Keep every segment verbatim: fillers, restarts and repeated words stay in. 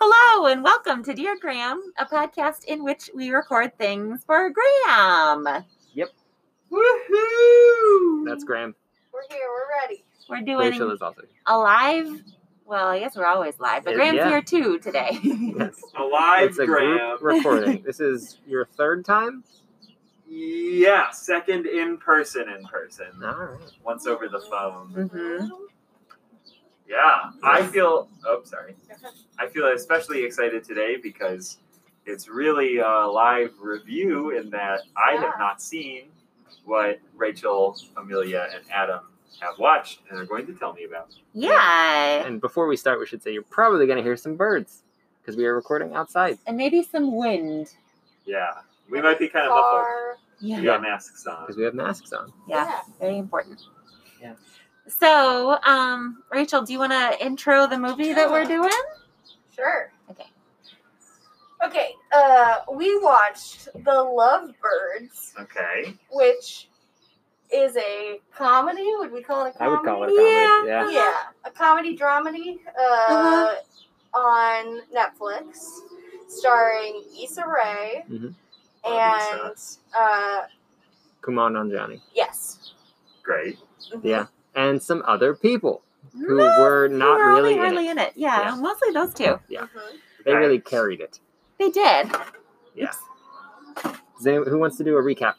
Hello and welcome to Dear Graham, a podcast in which we record things for Graham. Yep. Woohoo! That's Graham. We're here. We're ready. We're doing Rachel is also here. a live, well, I guess we're always live, but Uh, Graham's yeah. here too today. Yes. A live It's a Graham. group recording. This is your third time? Yeah, second in person. In person. All right. Once over the phone. hmm Yeah, I feel. Oh, sorry. I feel especially excited today because it's really a live review in that I have not seen what Rachel, Amelia, and Adam have watched and are going to tell me about. Yeah. And before we start, we should say you're probably going to hear some birds because we are recording outside. And maybe some wind. Yeah, we might be kind of muffled. Yeah. We got masks on. Because we have masks on. Yeah. Very important. Yeah. So, um, Rachel, do you want to intro the movie that we're doing? Sure. Okay. Okay, uh, we watched The Lovebirds, Okay. which is a comedy. Would we call it a I comedy? would call it a comedy. Yeah. Yeah. Yeah, a comedy dramedy uh, Uh-huh. on Netflix, starring Issa Rae Mhm. and uh, Kumail Nanjiani. yes, Great. Mhm. Yeah. And some other people who No, were they not were really only in hardly it. in it. Yeah, Yeah. mostly those two. Yeah. Mhm. They Okay. really carried it. They did. Yeah. Does anyone, who wants to do a recap?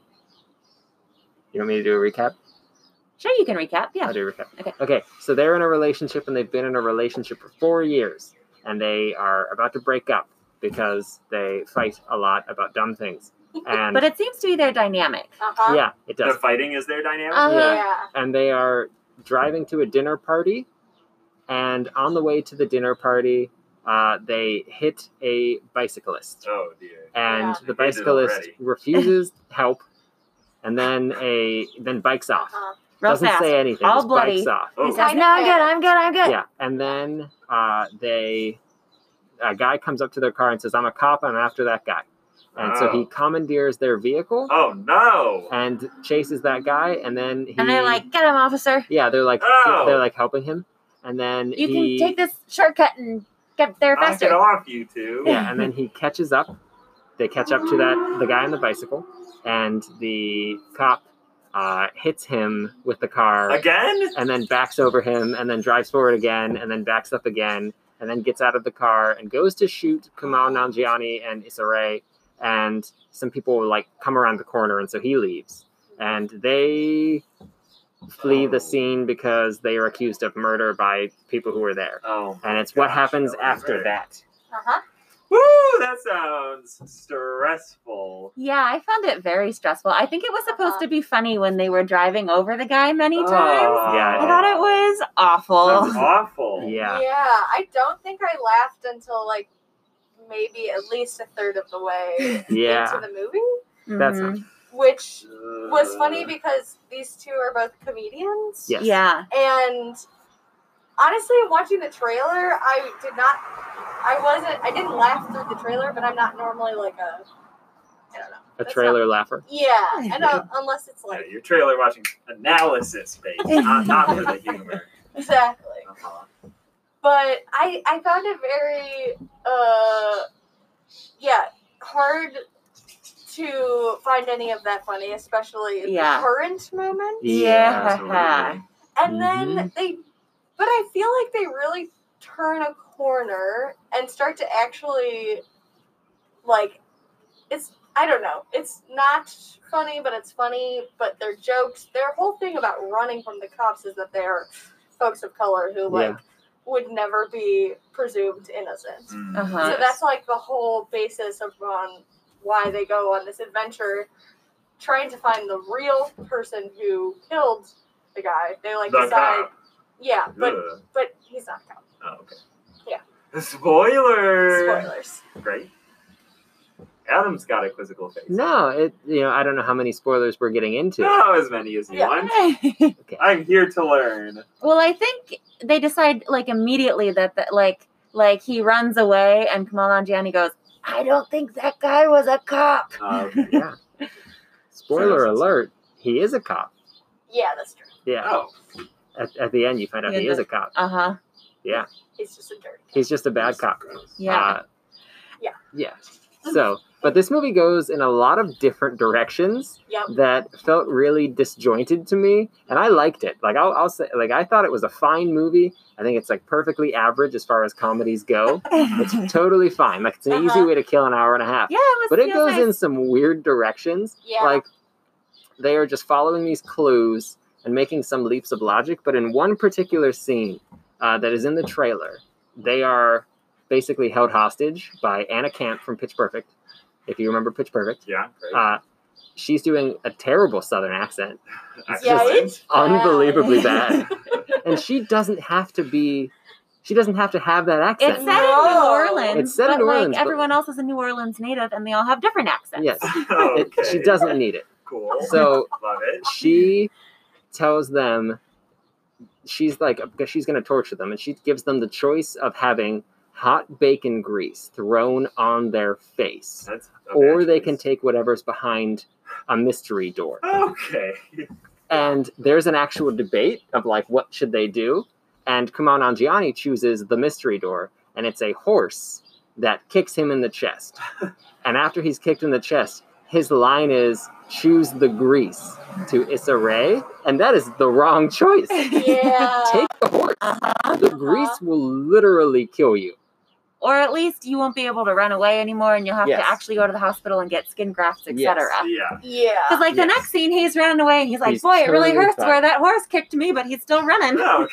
You want me to do a recap? Sure, you can recap. Yeah. I'll do a recap. Okay. Okay, so they're in a relationship and they've been in a relationship for four years. And they are about to break up because they fight a lot about dumb things. And But it seems to be their dynamic. Uh-huh. yeah, it The does. fighting is their dynamic? Uh-huh. Yeah. Yeah. And they are driving to a dinner party. And on the way to the dinner party, uh, they hit a bicyclist. Oh, dear. And Yeah. the Hit it bicyclist already. refuses help. And then a then bikes off. Uh-huh. Real Doesn't fast. say anything. All just bloody. bikes off. Oh, He says, Kinda "No, I'm bad. good. I'm good. I'm good." Yeah, and then uh, they a guy comes up to their car and says, "I'm a cop. I'm after that guy." And so he Oh. commandeers their vehicle oh no! and chases that guy. And then he And they're like, "Get him, officer. yeah, they're like Oh. they're like helping him. And then You he can take this shortcut and get there Knock faster." it off, you two. yeah, and then he catches up. They catch up to that the guy on the bicycle, and the cop uh, hits him with the car. Again? And then backs over him, and then drives forward again, and then backs up again, and then gets out of the car and goes to shoot Kumail Nanjiani and Issa Rae, and some people like come around the corner, and so he leaves, and they flee the scene because they are accused of murder by people who were there, Oh. and it's my what gosh, happens that was after great. that. Uh-huh. Woo! That sounds stressful. Yeah, I found it very stressful. I think it was supposed Uh-huh. to be funny when they were driving over the guy many times. Oh. Yeah. I thought it was awful. Sounds awful. Yeah. Yeah, I don't think I laughed until like maybe at least a third of the way Yeah. into the movie, That's Mhm. not, which Uh, was funny because these two are both comedians. yes. Yeah. And honestly, watching the trailer, I did not, I wasn't, I didn't laugh through the trailer, but I'm not normally like a, I don't know. A That's trailer laugher. Yeah, and uh, unless it's Yeah, like, your trailer watching analysis based, not, not for the humor. exactly. Uh-huh. But I, I found it very, uh, yeah, hard to find any of that funny, especially in Yeah. the current moment. Yeah. absolutely. And Mhm. then they, but I feel like they really turn a corner and start to actually, like, it's, I don't know, it's not funny, but it's funny, but their jokes, their whole thing about running from the cops is that they're folks of color who, like, Yeah. would never be presumed innocent. Mm. Uh-huh. So that's, like, the whole basis of on why they go on this adventure, trying to find the real person who killed the guy. They, like, The decide, cop. yeah, but Ugh. but he's not a cop. Oh, okay. Yeah. Spoiler. Spoilers. Great. Adam's got a quizzical face. No, it you know I don't know how many spoilers we're getting into. Not as many as you Yeah. want. Okay. I'm here to learn. Well, I think they decide like immediately that the, like like he runs away and Kumail Nanjiani goes, "I don't think that guy was a cop." Uh, okay. Yeah. Spoiler Sounds- alert: he is a cop. Yeah, that's true. Yeah. Oh, At, at the end, you find out he Yeah, is a cop. Uh huh. Yeah. He's just a dirty. He's just a bad cop. Yeah. Uh, Yeah. Yeah. So, but this movie goes in a lot of different directions Yep. that felt really disjointed to me, and I liked it. Like I'll, I'll say, like I thought it was a fine movie. I think it's like perfectly average as far as comedies go. It's totally fine. Like it's an easy Uh-huh. way to kill an hour and a half. Yeah, it was. But it feels goes nice. in some weird directions. Yeah. Like they are just following these clues and making some leaps of logic. But in one particular scene uh, that is in the trailer, they are basically held hostage by Anna Camp from Pitch Perfect. If you remember Pitch Perfect, Yeah, great. uh, she's doing a terrible Southern accent, Excellent. Yeah, it's unbelievably bad. bad, and she doesn't have to be. She doesn't have to have that accent. It's set in No. New Orleans. It's set in but, New like, Orleans, but- everyone else is a New Orleans native, and they all have different accents. Yes, okay. it, she doesn't need it. Cool. So Love it. she tells them she's like she's going to torture them, and she gives them the choice of having hot bacon grease thrown on their face, That's a or bad they choice. can take whatever's behind a mystery door. Okay. And there's an actual debate of like what should they do, and Kumail Nanjiani chooses the mystery door, and it's a horse that kicks him in the chest. And after he's kicked in the chest, his line is choose the grease to Issa Rae, and that is the wrong choice. Yeah. Take the horse. Uh-huh. The grease will literally kill you. Or at least you won't be able to run away anymore, and you'll have Yes. to actually go to the hospital and get skin grafts, et cetera. Yeah. Yeah. Because like the Yes. next scene, he's running away, and he's like, He's "Boy, it really totally hurts fine. where that horse kicked me, but he's still running." No.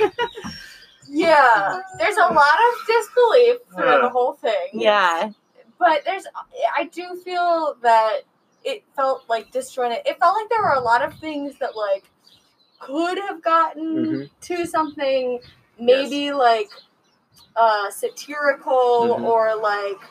Yeah. There's a lot of disbelief through Yeah. the whole thing. Yeah. But there's, I do feel that it felt like disjointed. It felt like there were a lot of things that like could have gotten Mhm. to something maybe like uh, satirical Mhm. or like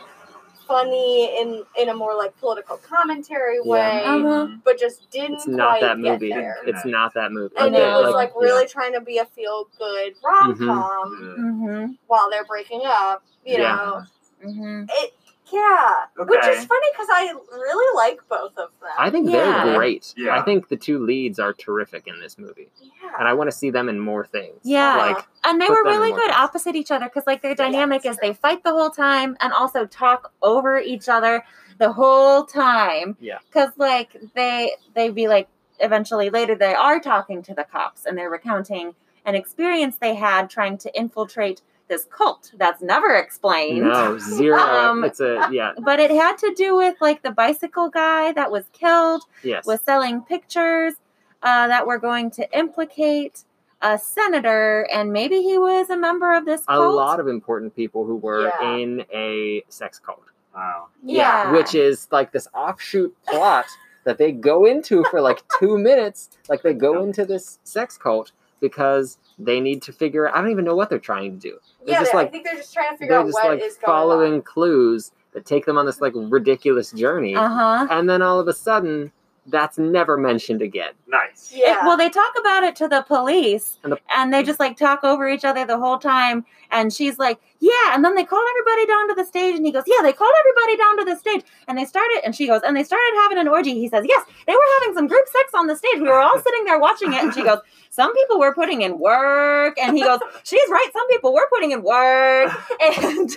funny in in a more like political commentary Yeah. way, Uh-huh. but just didn't It's not quite that get movie. there. It's not that movie. And Okay, it was like- like really trying to be a feel good rom com Mm-hmm. while they're breaking up. You Yeah. know, Mm-hmm. it yeah, which Okay. is funny because I really like both of them. I think Yeah. they're great. Yeah. I think the two leads are terrific in this movie, yeah. and I want to see them in more things. Yeah. Like And they put were them in really more good things. opposite each other because, like, their dynamic Yeah, is they fight the whole time and also talk over each other the whole time. Yeah. Because, like, they they be like eventually later they are talking to the cops and they're recounting an experience they had trying to infiltrate this cult that's never explained. no zero. Um, it's a yeah. But it had to do with like the bicycle guy that was killed Yes. was selling pictures uh, that were going to implicate a senator, and maybe he was a member of this a cult. lot of important people who were Yeah. in a sex cult. Wow. Yeah. Which is like this offshoot plot that they go into for like two minutes. Like they go into this sex cult because they need to figure out. I don't even know what they're trying to do. They're yeah, just they- like I think they're just trying to figure they're out just what like is going following on. clues that take them on this like ridiculous journey. Uh huh. And then all of a sudden, that's never mentioned again. Nice. Yeah. Well, they talk about it to the police, And and, the- they just like talk over each other the whole time. And she's like, "Yeah," and then they called everybody down to the stage, and he goes, "Yeah, they called everybody down to the stage." And they started, and she goes, "And they started having an orgy." He says, "Yes, they were having some group sex on the stage. We were all sitting there watching it." And she goes, "Some people were putting in work," and he goes, "She's right. Some people were putting in work." And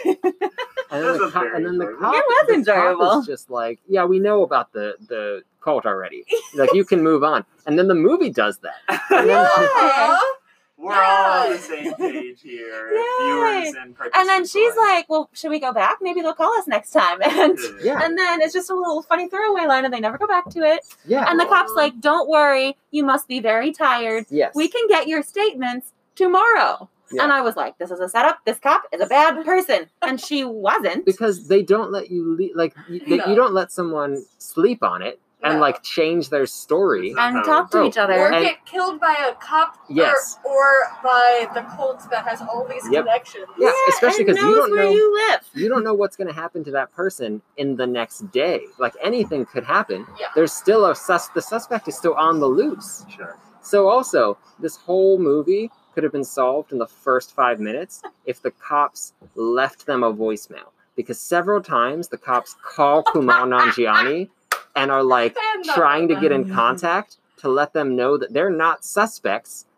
And That then the, was co- very and then the enjoyable. cop, It was the enjoyable. cop is just like, yeah, we know about the the cult already. Like you can move on. And then the movie does that. And then- Yeah. We're all on the Yes. same page here, Yay. viewers and participants. and then she's alike. like, "Well, should we go back? Maybe they'll call us next time." And Yeah. and then it's just a little funny throwaway line, and they never go back to it. Yeah. And the cop's like, "Don't worry, you must be very tired. Yes. We can get your statements tomorrow." Yeah. And I was like, "This is a setup. This cop is a bad person," and she wasn't. Because they don't let you le- like you, they, No. you don't let someone sleep on it and No. like change their story. And talk to Oh. each other. Or And- get killed by a cop, Yes. or, or by the cult that has all these Yep. connections. Yeah, especially and because you knows don't where know you live. you don't know what's going to happen to that person in the next day. Like anything could happen. Yeah. There's still a sus. The suspect is still on the loose. Sure. So also, this whole movie could have been solved in the first five minutes if the cops left them a voicemail. Because several times the cops call Kumail Nanjiani and are like And the- trying to get in contact to let them know that they're not suspects.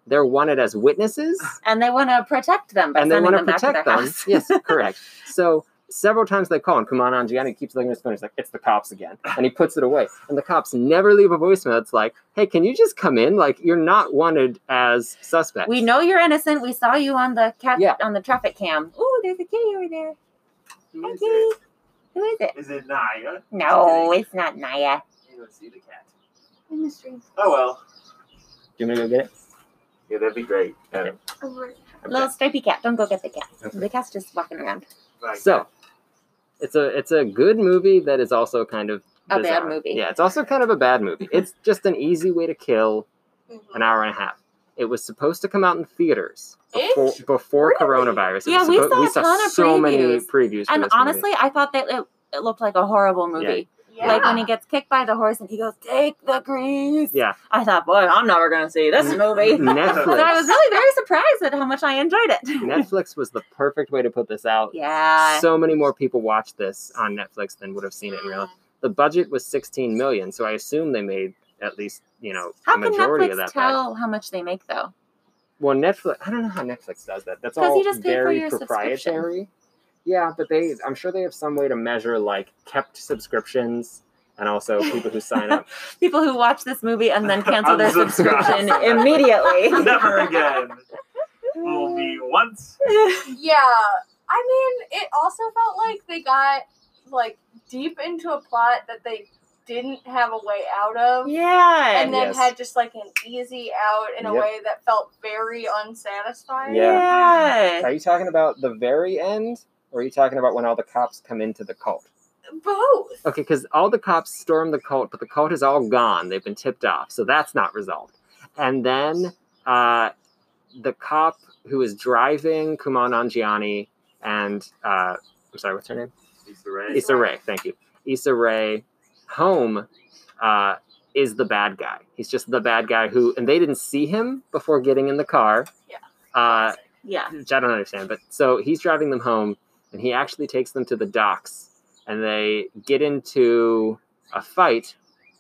they're wanted as witnesses, And they want to protect them by and they sending want to them back to protect their them. house. Yes, correct. So several times they call, and Kumail Nanjiani keeps looking at his phone. He's like, "It's the cops again," and he puts it away. And the cops never leave a voicemail. It's like, "Hey, can you just come in? Like, you're not wanted as suspects." We know you're innocent. We saw you on the cat Yeah. on the traffic cam. Ooh, there's a kitty over there. Who Hi, is kitty. it? Who is it? Is it Naya? No, it's not Naya. You don't see the cat. In the street. Oh well. Do you want me to go get it? Yeah, that'd be great. Yeah. Little stripy cat. Don't go get the cat. Okay. The cat's just walking around. Right. So, it's a it's a good movie that is also kind of A bad bizarre. movie. Yeah, it's also kind of a bad movie. It's just an easy way to kill Mhm. an hour and a half. It was supposed to come out in theaters before, It? before Really? coronavirus. It Yeah, was we suppo- saw we a saw ton of so many previews. previews. For And this movie. honestly, I thought that it, it looked like a horrible movie. Yeah. Like when he gets kicked by the horse and he goes, "Take the grease." Yeah. I thought, boy, I'm never going to see this N- movie. Netflix. So I was really very surprised at how much I enjoyed it. Netflix was the perfect way to put this out. Yeah. So many more people watched this on Netflix than would have seen it in real life. The budget was sixteen million, so I assume they made at least, you know, How a can majority of Netflix that back. tell how much they make, though? Well, Netflix, I don't know how Netflix does that. That's 'Cause all you just pay for very your proprietary. Yeah, but they, I'm sure they have some way to measure like kept subscriptions and also people who sign up. People who watch this movie and then cancel their Unsubscribe. subscription immediately. Never again. Fool me once. Yeah, I mean, it also felt like they got like deep into a plot that they didn't have a way out of, Yeah. and then Yes. had just like an easy out in a Yep. way that felt very unsatisfying. Yeah. Yeah. Are you talking about the very end, or are you talking about when all the cops come into the cult? Both. Okay, because all the cops storm the cult, but the cult is all gone. They've been tipped off, so that's not resolved. And then uh, the cop who is driving Kumail Nanjiani and uh, I'm sorry, what's her name? Issa Rae. Issa Rae. Thank you, Issa Rae. Home uh, is the bad guy. He's just the bad guy who, and they didn't see him before getting in the car. Yeah. Uh, Yeah. which I don't understand. But so he's driving them home, and he actually takes them to the docks, and they get into a fight.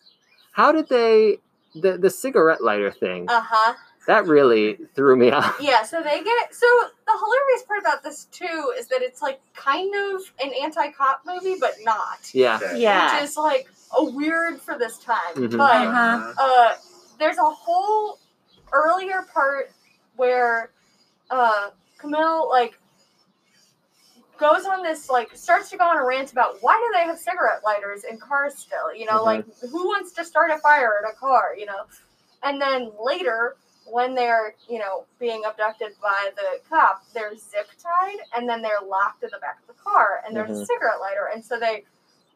How did they the the cigarette lighter thing? Uh huh. That really threw me off. Yeah, so they get so the hilarious part about this too is that it's like kind of an anti-cop movie, but not. Yeah. Okay. Yeah. Which is like a weird for this time. Mhm. But Uh-huh. uh, there's a whole earlier part where uh, Camille like goes on this like starts to go on a rant about why do they have cigarette lighters in cars still? You know, Mhm. like who wants to start a fire in a car? You know, and then later when they're you know being abducted by the cop, they're zip tied and then they're locked in the back of the car, and there's a Mhm. cigarette lighter, and so they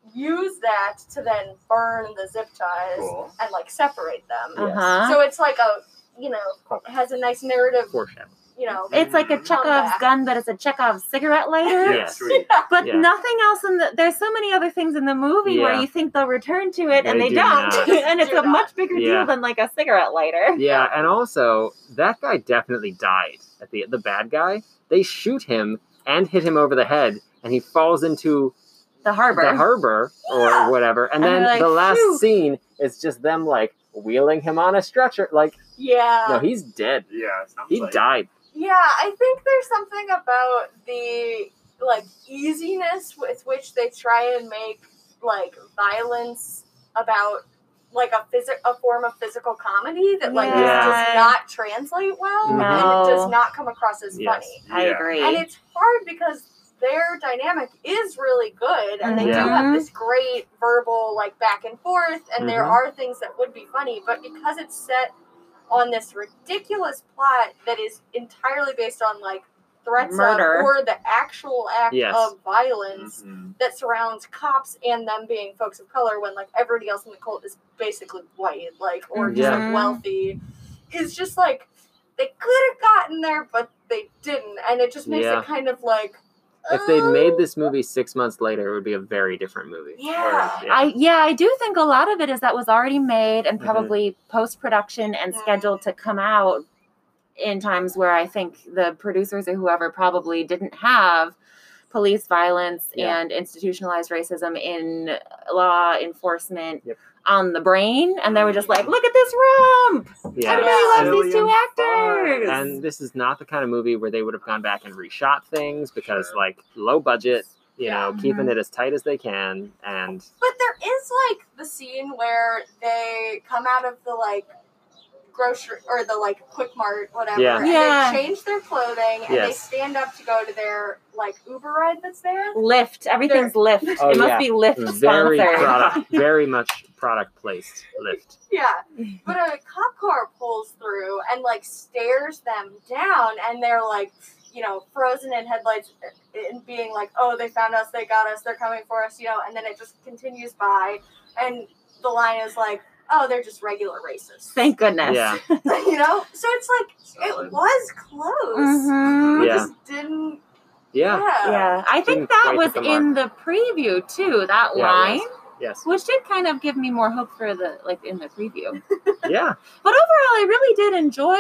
use that to then burn the zip ties Cool. and like separate them. Yes. Uh-huh. So it's like a, you know, it has a nice narrative, Foreshadow. you know. It's like a Come Chekhov's back. gun, but it's a Chekhov's cigarette lighter. Yeah. Sweet. But Yeah. nothing else in the. There's so many other things in the movie where Yeah. you think they'll return to it and They they do don't, not. and it's Do a not. much bigger Yeah. deal than like a cigarette lighter. Yeah, and also that guy definitely died at the the bad guy. They shoot him and hit him over the head, and he falls into The harbor. the harbor or Yeah. whatever. And, And then they're like, the last "Phew." scene is just them like wheeling him on a stretcher. Like, Yeah. no, he's dead. Yeah. Sounds He like died. Yeah, I think there's something about the like easiness with which they try and make like violence about like a physic a form of physical comedy that like Yeah. just does not translate well and No. it does not come across as Yes. funny. I Yeah. agree. And it's hard because their dynamic is really good and they do Yeah. have this great verbal like back and forth and there Mhm. are things that would be funny, but because it's set on this ridiculous plot that is entirely based on like threats Murder. of or the actual act Yes. of violence Mhm. that surrounds cops and them being folks of color when like everybody else in the cult is basically white, like or just Yeah. like wealthy, is just like they could have gotten there but they didn't, and it just makes Yeah. it kind of like If they'd made oh, this movie six months later, it would be a very different movie. yeah. Yeah. I yeah, I do think a lot of it is that was already made and Mhm. probably post production and Mhm. scheduled to come out in times where I think the producers or whoever probably didn't have police violence Yeah. and institutionalized racism in law enforcement Yep. on the brain, and they were just like, look at this rump. Yeah. Everybody Yeah. loves Silly these two and actors. fun. And this is not the kind of movie where they would have gone back and reshot things because, like, low budget, you know, Yeah. keeping it as tight as they can. And But there is like the scene where they come out of the like grocery or the like Quick Mart, whatever, Yeah. and Yeah. they change their clothing and they Yes. stand up to go to their like Uber ride that's there. Lyft. Everything's Lyft. Oh, it must yeah. be Lyft very sponsored. product, very much product placed lift. Yeah. But a cop car pulls through and like stares them down, and they're like, you know, frozen in headlights and being like, oh, they found us, they got us, they're coming for us, you know, and then it just continues by, and the line is like, oh, they're just regular racists. Thank goodness. Yeah. You know? So it's like, Solid. it was close. Mhm. It Yeah. just didn't. Yeah. Yeah. Yeah, I think Didn't that quite was hit the in the preview too. That Yeah, it line, was. Yes. which did kind of give me more hope for the like in the preview. Yeah. But overall, I really did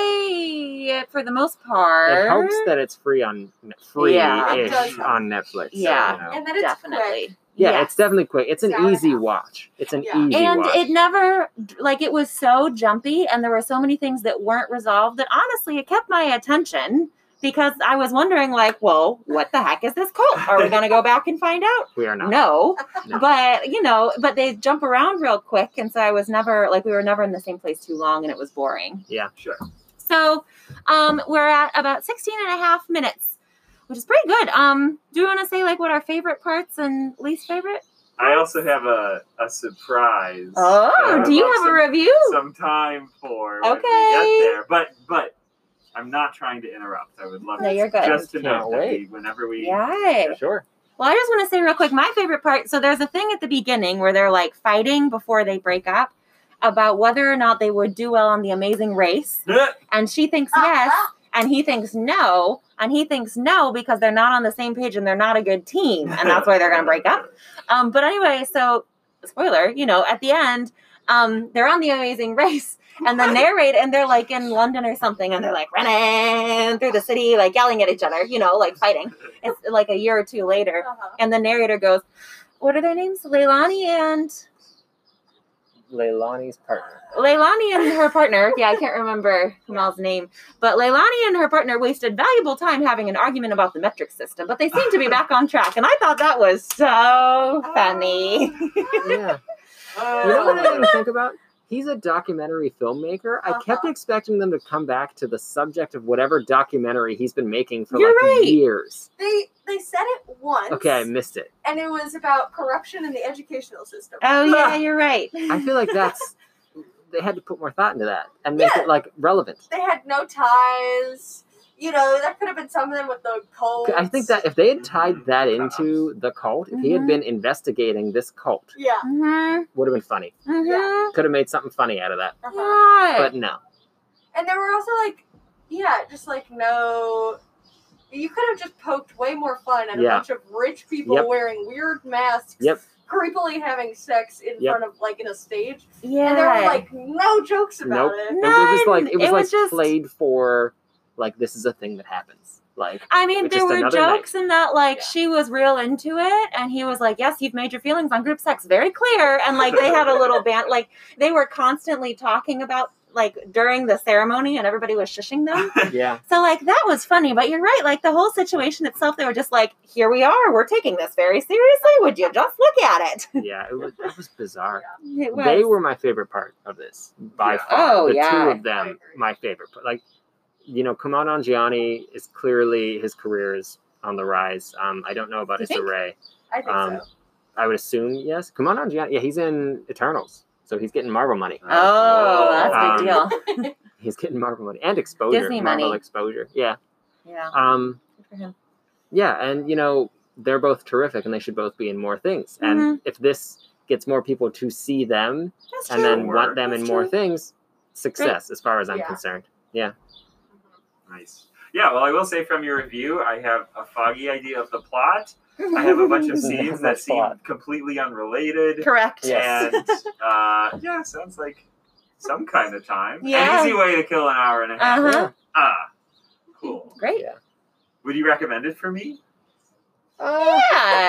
enjoy it for the most part. It helps that it's free on free Yeah. It does ish help. on Netflix. so, Yeah. you know. And then it's Definitely. quick. Yeah, Yes. it's definitely quick. It's an It's hour and a easy half. watch. It's an Yeah. easy And watch. it never, like, it was so jumpy, and there were so many things that weren't resolved that honestly, it kept my attention because I was wondering, like, well, what the heck is this cult? Are we going to go back and find out? we are not. No. No. But, you know, but they jump around real quick. And so I was never, like, we were never in the same place too long, and it was boring. Sure. So um, we're at about sixteen and a half minutes, which is pretty good. Um, do you want to say, like, what our favorite parts and least favorite? I also have a, a surprise. Oh, that I do you love have some, a review? some time for when we Okay. get there. But but I'm not trying to interrupt. I would love No, you're good. just to Can't know that wait. we, whenever we Yeah. Sure. Well, I just want to say real quick, my favorite part. So there's a thing at the beginning where they're like fighting before they break up about whether or not they would do well on The Amazing Race. And she thinks yes, and he thinks no, and he thinks no because they're not on the same page and they're not a good team, and that's why they're going to break up. Um, but anyway, so spoiler, you know, at the end, um, they're on The Amazing Race, and the narrator, and they're like in London or something, and they're like running through the city, like yelling at each other, you know, like fighting. It's like a year or two later, Uh-huh. and the narrator goes, "What are their names? Leilani and Leilani's partner. Leilani and her partner." Yeah, I can't remember Kamal's name, but Leilani and her partner wasted valuable time having an argument about the metric system, but they seem to be back on track, and I thought that was so funny. Yeah. Uh, You know what I didn't think about? He's a documentary filmmaker. I kept Uh-huh. expecting them to come back to the subject of whatever documentary he's been making for You're like right. years. They they said it once. Okay, I missed it. And it was about corruption in the educational system. Oh yeah, you're right. I feel like that's they had to put more thought into that and make Yeah. it like relevant. They had no ties. You know, that could have been something with the cult. I think that if they had tied that into the cult, if he had Mhm. been investigating this cult, Yeah. Mm-hmm. would have been funny. Mm-hmm. Could have made something funny out of that. Uh-huh. Right. But no. And there were also like, yeah, just like no. You could have just poked way more fun at a Yeah. bunch of rich people Yep. wearing weird masks, Yep. creepily having sex in Yep. front of like in a stage, yeah. and there were like no jokes about Nope. it. It was like None. it was It like was just- played for like this is a thing that happens. Like I mean, It's there just were another night. jokes in that, like, Yeah. she was real into it, and he was like, yes, you've made your feelings on group sex very clear. And, like, they had a little band, like, they were constantly talking about, like, during the ceremony, and everybody was shushing them. yeah. So, like, that was funny. But you're right. Like, the whole situation itself, they were just like, here we are. We're taking this very seriously. Would you just look at it? Yeah, it was it was bizarre. It was. They were my favorite part of this by Yeah. far. Oh, the yeah. two of I them, agree. my favorite. But like, you know, Kumail Nanjiani is clearly his career is on the rise. Um, I don't know about You Issa think? Rae. I think Um, so. I would assume yes. Kumail Nanjiani, yeah, he's in Eternals, so he's getting Marvel money. Oh, that's a Um, big deal. He's getting Marvel money and exposure. Disney Marvel money. exposure. Yeah. Yeah. Um. Good for him. Yeah, and you know they're both terrific, and they should both be in more things. And Mhm. if this gets more people to see them That's and true. then want them That's in more true. things, success as far as I'm Yeah. concerned. Nice. Yeah, well, I will say from your review, I have a foggy idea of the plot. I have a bunch of scenes that Much seem plot. completely unrelated. Correct. Yes. And uh, yeah, sounds like some kind of time. Yeah. An easy way to kill an hour and a half. Uh-huh. Ah, cool. Great. Yeah. Would you recommend it for me? Uh,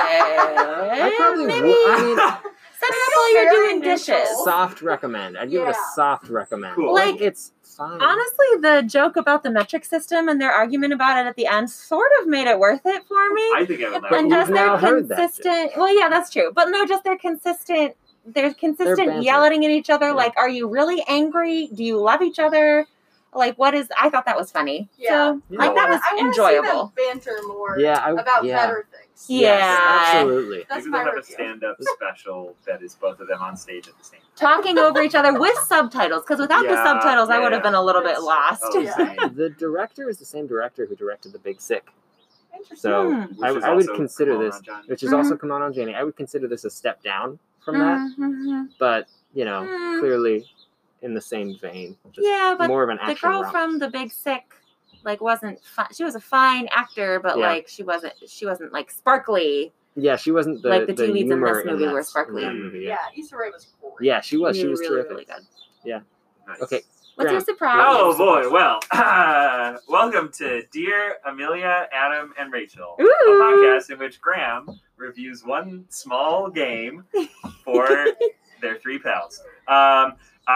Yeah. I probably maybe would. I mean, set it up while you're Very doing neutral. dishes. soft recommend. I'd give it a Yeah. soft recommend. Cool. Like, it's fine. Honestly, the joke about the metric system and their argument about it at the end sort of made it worth it for me. I think I would But like and we've just now their heard that joke. consistent. Well, yeah, that's true. But no, just their consistent. They're consistent banter. yelling at each other. Yeah. Like, are you really angry? Do you love each other? Like, what is? I thought that was funny. Yeah. So, Yeah. like, that was I wanna enjoyable. See them banter more Yeah, I, about yeah. better things. Yeah. Yes, absolutely. That's Maybe my they'll have a review. stand-up special that is both of them on stage at the same time. Talking over each other with subtitles, because without the Yeah, subtitles, I yeah, would have yeah. been a little bit That's- lost. Oh, same. The director is the same director who directed The Big Sick. Interesting. So Hmm. I, Which is I would also consider Kimono this, Johnny. which is Mhm. also Kimono Johnny. I would consider this a step down from that, Mhm. but you know, Mm. clearly in the same vein. Just Yeah, but more of an the action girl romp. from The Big Sick, like, wasn't fun. She was a fine actor, but Yeah. like, she wasn't. She wasn't like sparkly. Yeah, she wasn't the Like the two leads in humor this movie were that- sparkly. in that movie, Yeah, yeah. Issa Rae was great. Yeah, she was. She Really, was really, terrific. really good. Nice. Okay. What's your Graham, surprise? Oh Yes. boy! Well, welcome to Dear Amelia, Adam, and Rachel, Ooh. a podcast in which Graham reviews one small game for their three pals. Um,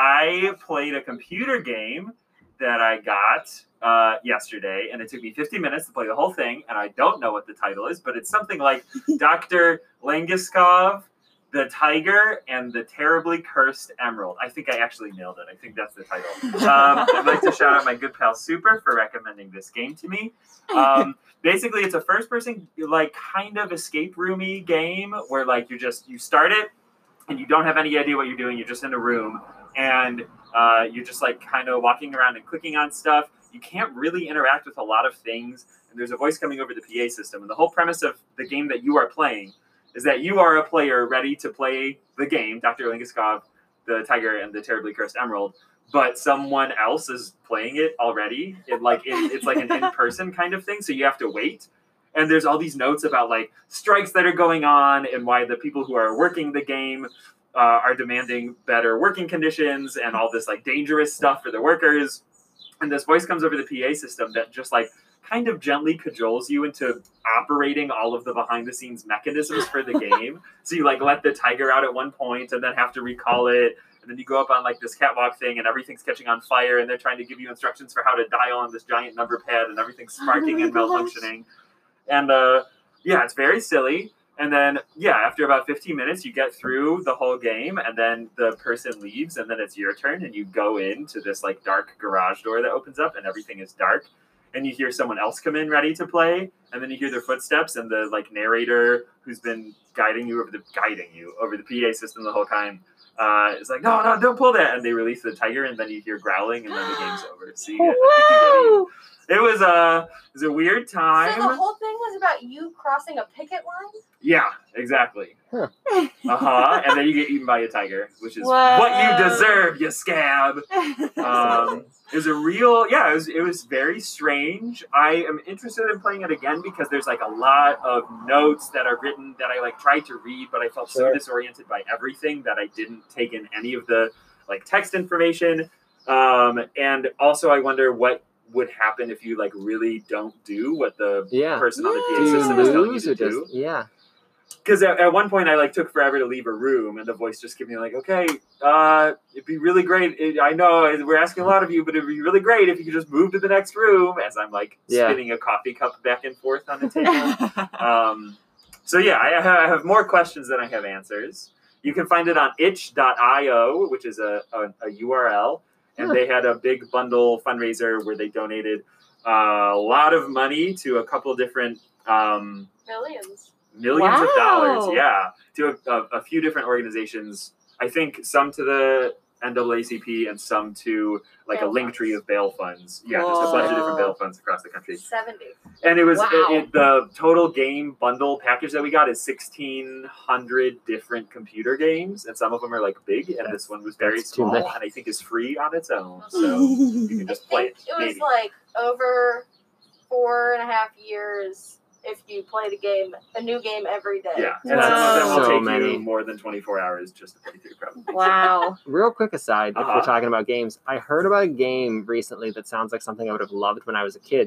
I played a computer game that I got uh, yesterday, and it took me fifty minutes to play the whole thing, and I don't know what the title is, but it's something like Doctor Langiskov, the Tiger, and the Terribly Cursed Emerald. I think I actually nailed it. I think that's the title. Um, I'd like to shout out my good pal Super for recommending this game to me. Um, basically, it's a first-person, like, kind of escape roomy game where, like, you just you start it and you don't have any idea what you're doing. You're just in a room and uh, you're just like kind of walking around and clicking on stuff. You can't really interact with a lot of things, and there's a voice coming over the P A system. And the whole premise of the game that you are playing is that you are a player ready to play the game, Doctor Langiskov, the Tiger, and the Terribly Cursed Emerald, but someone else is playing it already. It like it, it's like an in-person kind of thing, so you have to wait. And there's all these notes about like strikes that are going on and why the people who are working the game uh, are demanding better working conditions and all this like dangerous stuff for the workers. And this voice comes over the P A system that just like kind of gently cajoles you into operating all of the behind the scenes mechanisms for the game. So you like let the tiger out at one point and then have to recall it. And then you go up on like this catwalk thing and everything's catching on fire and they're trying to give you instructions for how to dial on this giant number pad and everything's sparking Oh and my gosh. malfunctioning. And uh, yeah, it's very silly. And then, yeah, after about fifteen minutes, you get through the whole game, and then the person leaves, and then it's your turn, and you go into this like dark garage door that opens up, and everything is dark. And you hear someone else come in ready to play, and then you hear their footsteps, and the like narrator who's been guiding you over the guiding you over the P A system the whole time uh, is like, no, no, don't pull that, and they release the tiger, and then you hear growling, and then the game's over. So you get, I think you get Whoa! it was a it was a weird time. So the whole thing was about you crossing a picket line? Yeah, exactly. Huh. Uh huh. And then you get eaten by a tiger, which is Whoa. what you deserve, you scab. Um, it was a real, yeah. It was it was very strange. I am interested in playing it again because there's like a lot of notes that are written that I like tried to read, but I felt so Sure. disoriented by everything that I didn't take in any of the like text information. Um, and also, I wonder what would happen if you like really don't do what the Yeah. person on the P A Do you system is telling you lose to or do. just yeah? Because at, at one point I like took forever to leave a room, and the voice just gave me like, okay, uh, it'd be really great. It, I know we're asking a lot of you, but it'd be really great if you could just move to the next room. As I'm like Yeah. spinning a coffee cup back and forth on the table. um, so yeah, I have, I have more questions than I have answers. You can find it on itch dot io, which is a, a, a U R L, and Huh. they had a big bundle fundraiser where they donated uh, a lot of money to a couple different. Um, Millions. Millions of Wow. dollars, yeah, to a, a, a few different organizations. I think some to the N double A C P and some to like Bail a link funds. tree of bail funds. Yeah, just a bunch of different Whoa. bail funds across the country. seventy. And it was Wow. it, it, the total game bundle package that we got is sixteen hundred different computer games, and some of them are like big, and this one was very That's too small, many. and I think is free on its own. So you can I just play think it. it was Maybe. like over four and a half years if you play the game, a new game every day. Yeah, and some of them will So take many. you more than twenty-four hours just to play through, probably. Wow. Real quick aside, if Uh-huh. we're talking about games, I heard about a game recently that sounds like something I would have loved when I was a kid.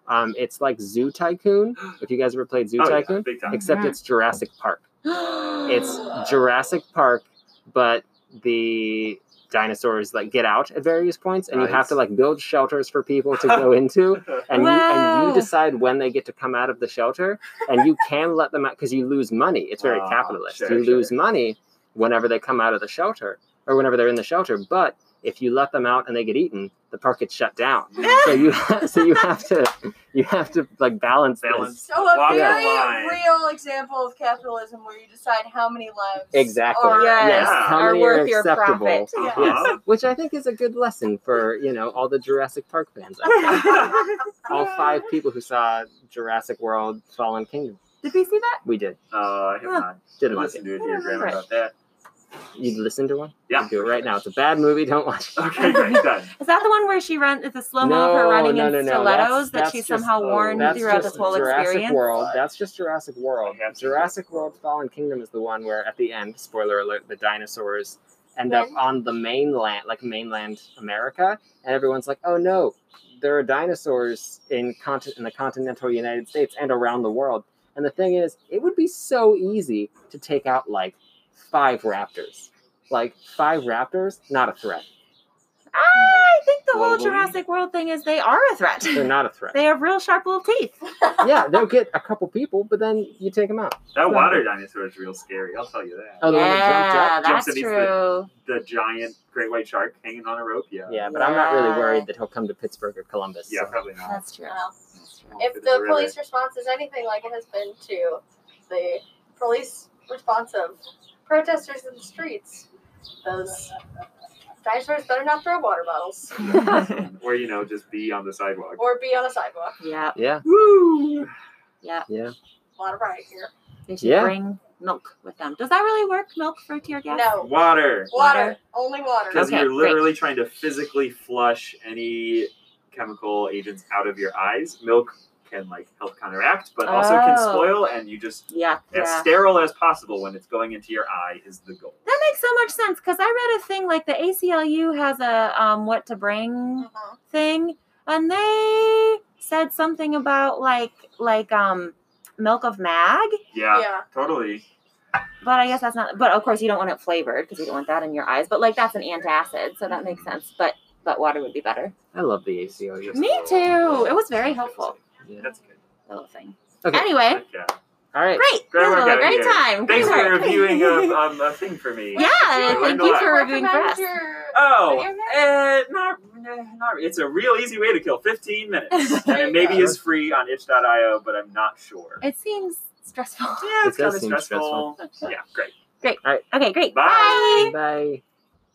Um, it's like Zoo Tycoon. If you guys ever played Zoo Oh, yeah, Tycoon, big time. except Mhm. it's Jurassic Park. It's Jurassic Park, but the dinosaurs like get out at various points, and you have to Nice. like build shelters for people to go into, and you and Wow. you decide when they get to come out of the shelter, and you can let them out because you lose money. It's very Oh, capitalist. sure, you sure. lose money whenever they come out of the shelter or whenever they're in the shelter, but if you let them out and they get eaten, the park gets shut down. so you so you have to you have to like balance Balance. this. So a Walk the very line. real example of capitalism where you decide how many lives Exactly. are Yes. Yes. Yeah. How Are many worth are your acceptable? profit. Uh-huh. Yes, which I think is a good lesson for, you know, all the Jurassic Park fans out there. All five people who saw Jurassic World Fallen Kingdom. Did we see that? We did. Uh, I have Huh. not Didn't like listened it. to a dear grandma Right. about that. You'd listen to one? Yeah. I'd do it right now. It's a bad movie. Don't watch it. Okay, great, done. Is that the one where she runs? It's a slow mo of her No, running no, in no, no. stilettos That's- that that's she's just- somehow oh, worn That's throughout just this whole Jurassic experience. World. That's just Jurassic World. I have to Jurassic World Fallen Kingdom is the one where at the end, spoiler alert, the dinosaurs end up When? on the mainland, like mainland America, and everyone's like, "Oh no, there are dinosaurs in conti- in the continental United States and around the world." And the thing is, it would be so easy to take out like five raptors. Like five raptors, not a threat. I think the whole Globally? Jurassic World thing is they are a threat. They're not a threat. They have real sharp little teeth. Yeah, they'll get a couple people, but then you take them out. That water dinosaur is real scary, I'll tell you that. Oh, the one that jumped yeah, up? Jumps that's underneath true. The giant great white shark hanging on a rope, yeah. Yeah, but I'm not really Yeah. worried that he'll come to Pittsburgh or Columbus. Yeah, so. probably not. That's true. Well, That's true. if To the the river. police response is anything like it has been to the police response of protesters in the streets, those dinosaurs better not throw water bottles Or, you know, just be on the sidewalk. or be on a sidewalk. Yeah, Yeah, Woo! yeah. yeah. A lot of riot here. They should Yeah. bring milk with them. Does that really work? Milk for tear gas? No. Water! Water. Water. Only water. Because Okay, you're great. literally trying to physically flush any chemical agents out of your eyes. Milk can, like, help counteract, but also can Oh. spoil, and you just, Yeah. as Yeah. sterile as possible when it's going into your eye is the goal. That makes so much sense because I read a thing like the A C L U has a um what to bring Mhm. thing, and they said something about like like um milk of mag, Yeah, Yeah. totally. but I guess that's not. But of course you don't want it flavored because you don't want that in your eyes. But like that's an antacid, so that makes sense. But but water would be better. I love the A C L U. Me too. It was very helpful. Yeah. That's good. The little thing. Okay. Anyway, Yeah. All right. great. Great This work was a out great here. time. Thanks Great for work. reviewing a, um, a thing for me. Yeah, I thank learned a you lot. for reviewing for Recommend us. your Oh, video uh, not, eh, not. It's a real easy way to kill fifteen minutes, and There it you maybe go. is free on itch dot io, but I'm not sure. It seems stressful. Yeah, it's It does kind of seem stressful. Yeah, great. Okay, great. Bye. Bye. Bye.